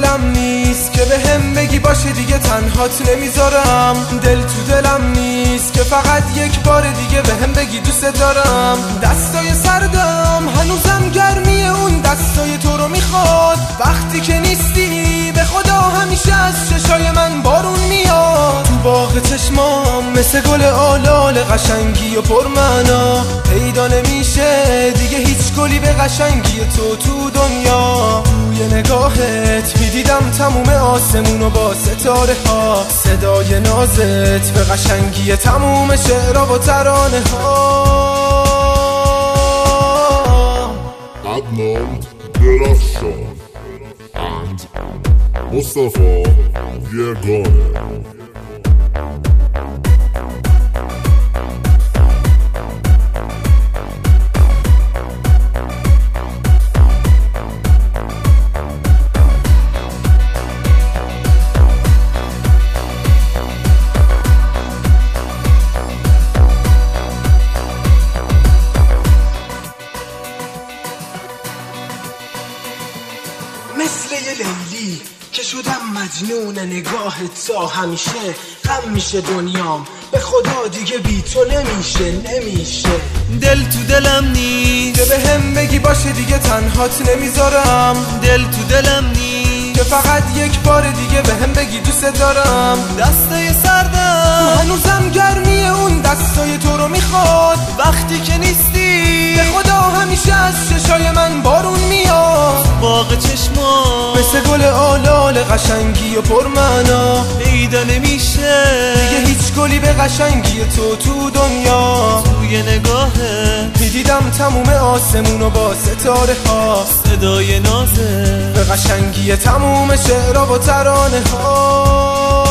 دلم نیست که به هم بگی باشه دیگه تنهات نمیذارم. دل تو دلم نیست که فقط یک بار دیگه به هم بگی دوست دارم. دستای سردم هنوزم گرمی اون دستای تو رو میخواد. وقتی که نیستی به خدا همیشه از چشای من بارون میاد. تو باغ چشمام مثل گل آلال قشنگی و پرمعنا. پیدا نمیشه دیگه هیچ گلی به قشنگی تو دنیا. توی نگاهت میدیدم تموم آسمون و با ستاره ها. صدای نازت به قشنگی تموم شعرها و ترانه ها. عدنان درخشان and مصطفی یگانه. مثل یه لیلی که شدم مجنون نگاهت تا همیشه. غم میشه دنیام به خدا دیگه بی تو نمیشه. دل تو دلم نیست که به هم بگی باشه دیگه تنهات نمیذارم. دل تو دلم نیست که فقط یک بار دیگه به هم بگی دوست دارم. دستای سردم هنوزم گرمی اون دستای تو رو میخواد. وقتی که نیستی به خدا همیشه از چشای من بارون میاد. باغ چشما مثل گل آلال قشنگی و پرمعنا. پیدا نمیشه دیگه هیچ گلی به قشنگی تو دنیا. توی نگاهت میدیدم تموم آسمون و با ستاره ها. صدای نازت به قشنگی تموم شعرها و ترانه ها.